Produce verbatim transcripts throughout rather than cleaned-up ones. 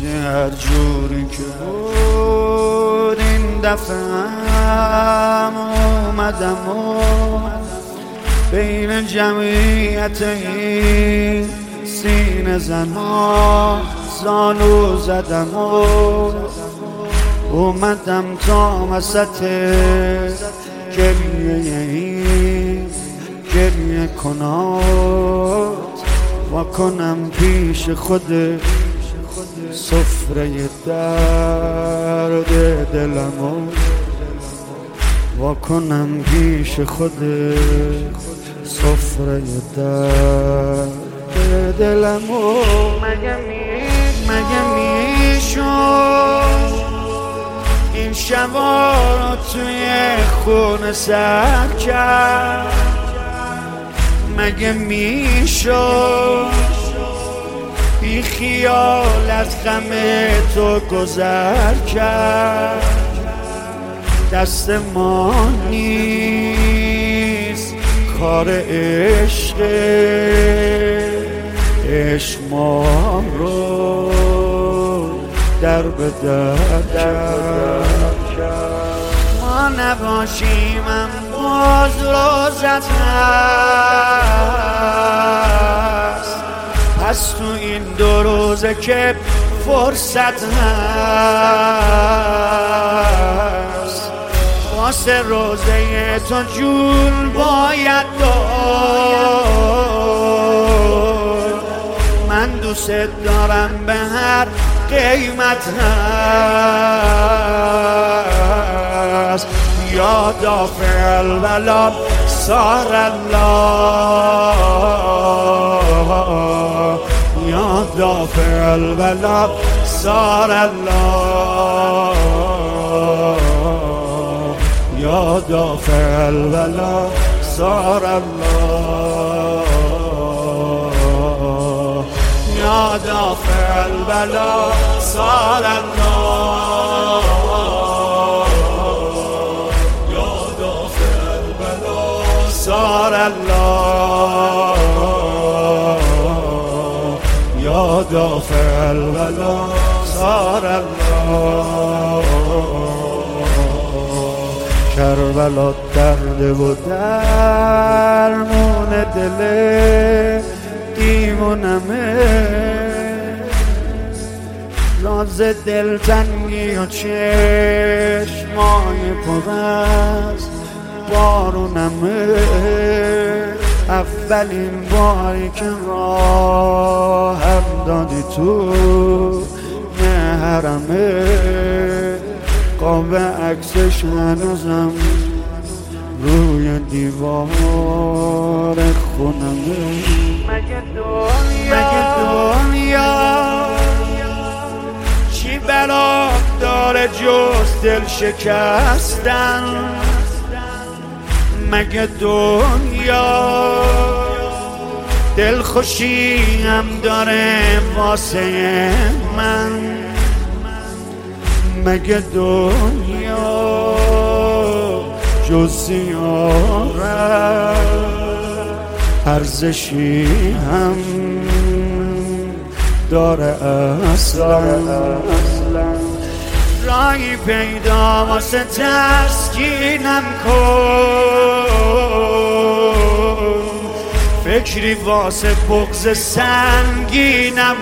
دیدی هر جوری که بود این دفعه هم اومدم و بین جمعیت این سینه زنا زانو زدم و اومدم تا وسط گریه این گریه کنات و کنم پیش خود سفره درد دلمو و کنم پیش خود سفره درد دلمو مگه می مگه میشد این شبا رو توی خونه سر کرد مگه میشد بی خیال از غم تو گذر کرد دست ما نیست کار عشق عشق ما رو در به در کرد ما نباشیم هم باز روزت هست پس تو این دو روزه که فرصت هست واسه روزه تو جون باید دار من دوست دارم به هر قیمت هست یا دافع البلا صار الله یا دافع البلا صار الله یا دافع البلا صار الله یا دافع البلا صار الله یا دافع البلا صار الله یا دافع البلا صار الله کربلا درد و درمون دل دیوونمه راز دلتنگی و چشمای پر از بارونمه اولین باری که راهم دادی تو محرمه قاب عکسش هنوزم روی دیوار خونمه مگه دنیا مگه دنیا چی بلا داره جز دل شکستن مگه دنیا دل خوشی هم داره واسه من مگه دنیا جز زیارت ارزشی هم داره اصلا راهی پیدا واسه تسکینم کن فکری واسه بغض سنگینم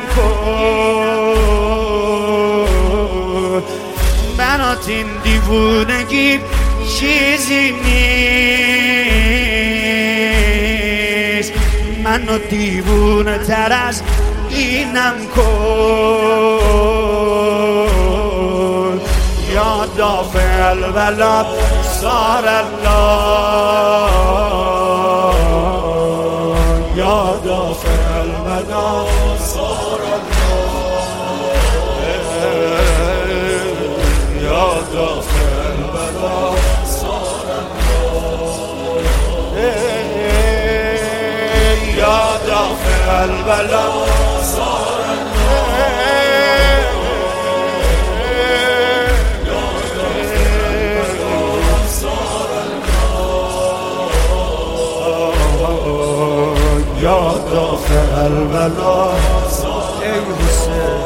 کن برات این دیوونگی چیزی نیست منو دیوونه تر از اینم کن یا دافع البلا صار الله یا دافع البلا صار الله یا دافع البلا صار الله یا دافع البلا صار الله یا دافع البلا ای حسین